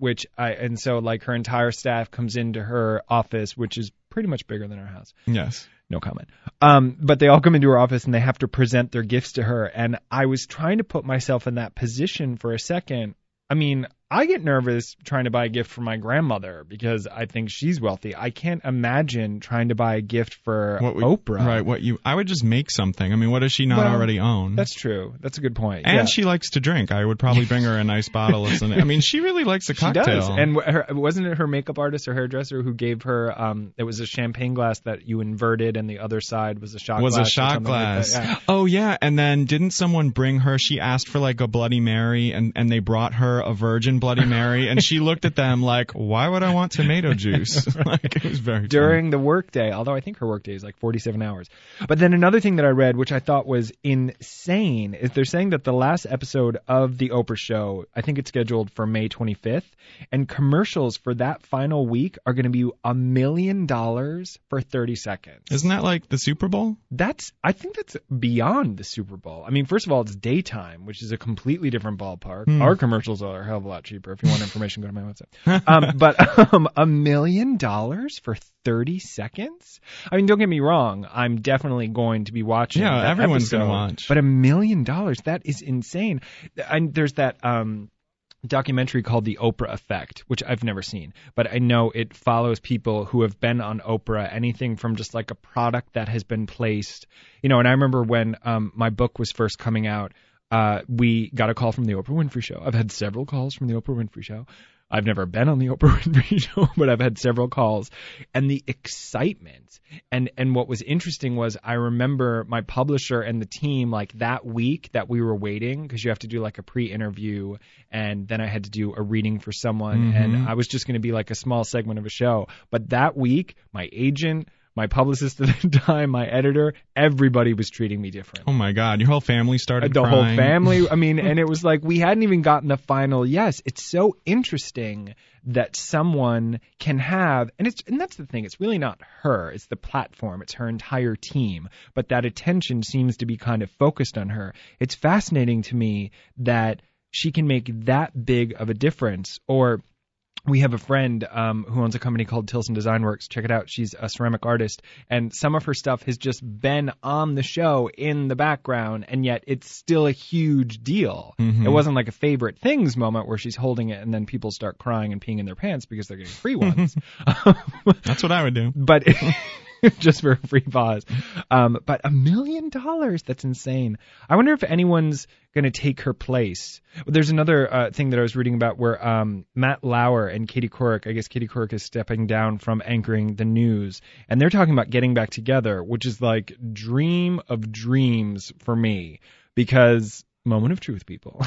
so her entire staff comes into her office, which is pretty much bigger than our house. Yes. No comment. But they all come into her office and they have to present their gifts to her. And I was trying to put myself in that position for a second. I mean, I get nervous trying to buy a gift for my grandmother because I think she's wealthy. I can't imagine trying to buy a gift for Oprah. Right. I would just make something. I mean, what does she not already own? That's true. That's a good point. And she likes to drink. I would probably bring her a nice bottle of something. I mean, she really likes a cocktail. She does. And wasn't it her makeup artist or hairdresser who gave her, it was a champagne glass that you inverted and the other side was a shot glass. Was a shot glass. Like that. Yeah. Oh, yeah. And then didn't someone bring her, she asked for like a Bloody Mary and they brought her a virgin Bloody Mary, and she looked at them like, why would I want tomato juice? Like, it was very during funny. The workday, although I think her workday is like 47 hours. But then another thing that I read, which I thought was insane, is they're saying that the last episode of The Oprah Show, I think it's scheduled for May 25th, and commercials for that final week are going to be $1 million for 30 seconds. Isn't that like the Super Bowl? I think that's beyond the Super Bowl. I mean, first of all, it's daytime, which is a completely different ballpark. Our commercials are a hell of a lot cheaper. If you want information, go to my website. But $1 million for 30 seconds? I mean, don't get me wrong. I'm definitely going to be watching. Yeah, everyone's going to watch. But $1 million, that is insane. And there's that documentary called The Oprah Effect, which I've never seen, but I know it follows people who have been on Oprah, anything from just like a product that has been placed, and I remember when my book was first coming out, we got a call from the Oprah Winfrey Show. I've had several calls from the Oprah Winfrey Show. I've never been on the Oprah Winfrey Show, but I've had several calls. And the excitement and what was interesting was I remember my publisher and the team, like that week that we were waiting, because you have to do like a pre-interview, and then I had to do a reading for someone, and I was just going to be like a small segment of a show. But that week, my agent, my publicist at the time, my editor, everybody was treating me different. Oh my God, your whole family started The crying. whole family. I mean, and it was like we hadn't even gotten the final yes. It's so interesting that someone can have, and that's the thing. It's really not her. It's the platform. It's her entire team. But that attention seems to be kind of focused on her. It's fascinating to me that she can make that big of a difference. Or we have a friend who owns a company called Tilson Design Works. Check it out. She's a ceramic artist, and some of her stuff has just been on the show in the background, and yet it's still a huge deal. Mm-hmm. It wasn't like a favorite things moment where she's holding it and then people start crying and peeing in their pants because they're getting free ones. That's what I would do. But just for a free pause. But $1 million, that's insane. I wonder if anyone's going to take her place. There's another thing that I was reading about where Matt Lauer and Katie Couric, I guess Katie Couric is stepping down from anchoring the news, and they're talking about getting back together, which is like dream of dreams for me, because moment of truth, people.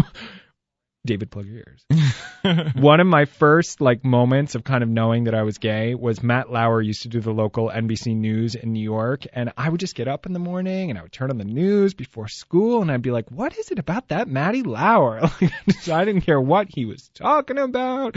David, plug your ears. One of my first moments of kind of knowing that I was gay was Matt Lauer used to do the local NBC News in New York, and I would just get up in the morning and I would turn on the news before school, and I'd be like, what is it about that Matty Lauer? I didn't care what he was talking about,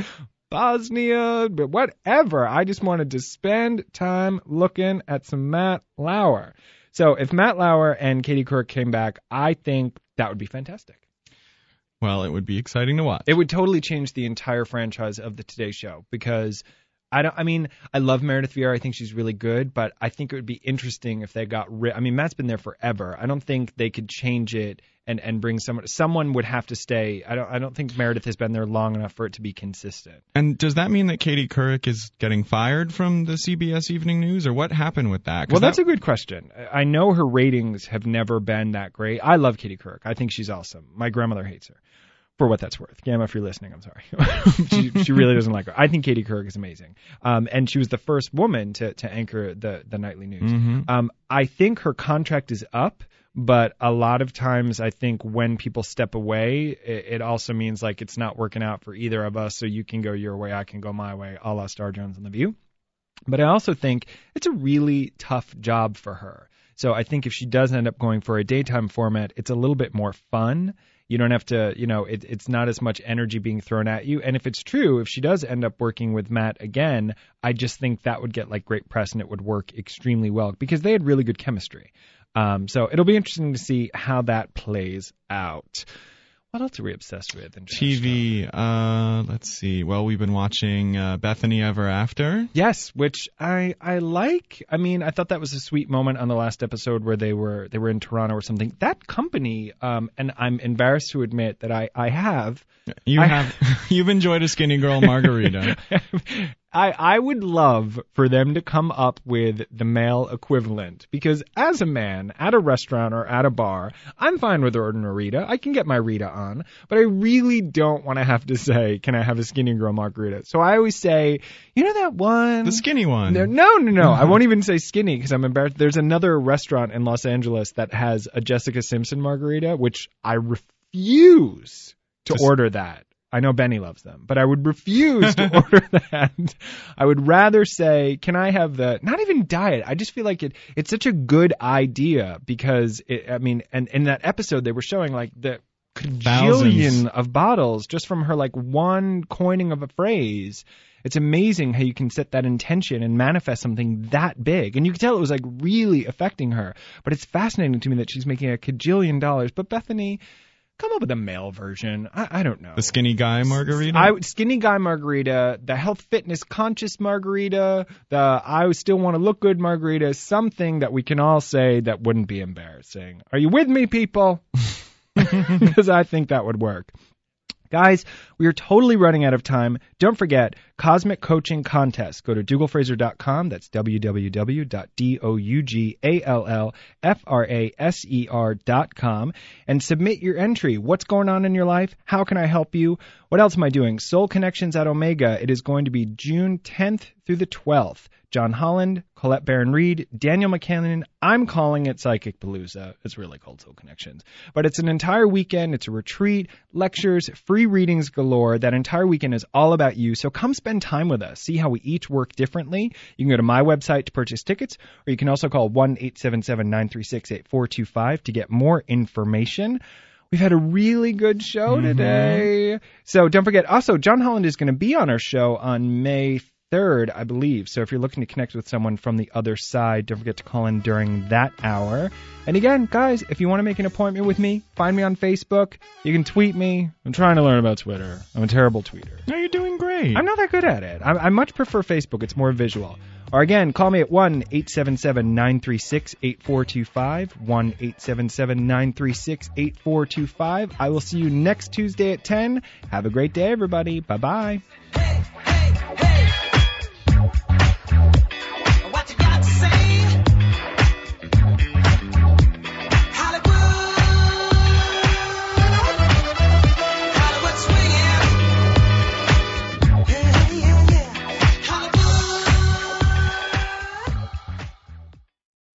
Bosnia, but whatever. I just wanted to spend time looking at some Matt Lauer. So if Matt Lauer and Katie Couric came back, I think that would be fantastic. Well, it would be exciting to watch. It would totally change the entire franchise of the Today Show, because I love Meredith Vieira. I think she's really good, but I think it would be interesting if they got rid. I mean, Matt's been there forever. I don't think they could change it and bring someone. Someone would have to stay. I don't think Meredith has been there long enough for it to be consistent. And does that mean that Katie Couric is getting fired from the CBS Evening News, or what happened with that? Well, that's a good question. I know her ratings have never been that great. I love Katie Couric. I think she's awesome. My grandmother hates her. For what that's worth. Gamma, if you're listening, I'm sorry. she really doesn't like her. I think Katie Couric is amazing. And she was the first woman to anchor the nightly news. Mm-hmm. I think her contract is up, but a lot of times I think when people step away, it also means like it's not working out for either of us, so you can go your way, I can go my way, a la Star Jones on The View. But I also think it's a really tough job for her. So I think if she does end up going for a daytime format, it's a little bit more fun. You don't have to, it's not as much energy being thrown at you. And if it's true, if she does end up working with Matt again, I just think that would get great press and it would work extremely well because they had really good chemistry. So it'll be interesting to see how that plays out. What else are we obsessed with? TV, let's see. Well, we've been watching Bethany Ever After. Yes, which I like. I mean, I thought that was a sweet moment on the last episode where they were in Toronto or something. That company, and I'm embarrassed to admit that I have. You've enjoyed a skinny girl margarita. I would love for them to come up with the male equivalent, because as a man at a restaurant or at a bar, I'm fine with ordering a Rita. I can get my Rita on, but I really don't want to have to say, can I have a skinny girl margarita? So I always say, that one? The skinny one. No. I won't even say skinny because I'm embarrassed. There's another restaurant in Los Angeles that has a Jessica Simpson margarita, which I refuse to order that. I know Benny loves them, but I would refuse to order that. I would rather say, can I have not even diet. I just feel like it's such a good idea because and in that episode they were showing the cajillion of bottles just from her one coining of a phrase. It's amazing how you can set that intention and manifest something that big. And you can tell it was really affecting her. But it's fascinating to me that she's making a cajillion dollars. But Bethany, come up with a male version. I don't know. The skinny guy margarita? Skinny guy margarita, the health fitness conscious margarita, the I still want to look good margarita, something that we can all say that wouldn't be embarrassing. Are you with me, people? Because I think that would work. Guys, we are totally running out of time. Don't forget, Cosmic Coaching Contest. Go to DougallFraser.com. That's www.DougallFraser.com and submit your entry. What's going on in your life? How can I help you? What else am I doing? Soul Connections at Omega. It is going to be June 10th through the 12th. John Holland, Colette Barron-Reed, Daniel McCannon. I'm calling it Psychic Palooza. It's really called Soul Connections. But it's an entire weekend. It's a retreat, lectures, free readings galore. That entire weekend is all about you. So come spend time with us. See how we each work differently. You can go to my website to purchase tickets, or you can also call 1-877-936-8425 to get more information. We've had a really good show today. So don't forget, also, John Holland is going to be on our show on May 3rd, I believe. So if you're looking to connect with someone from the other side, don't forget to call in during that hour. And again, guys, if you want to make an appointment with me, find me on Facebook. You can tweet me. I'm trying to learn about Twitter. I'm a terrible tweeter. No, you're doing great. I'm not that good at it. I much prefer Facebook. It's more visual. Or again, call me at 1-877-936-8425, 1-877-936-8425. I will see you next Tuesday at 10. Have a great day, everybody. Bye-bye.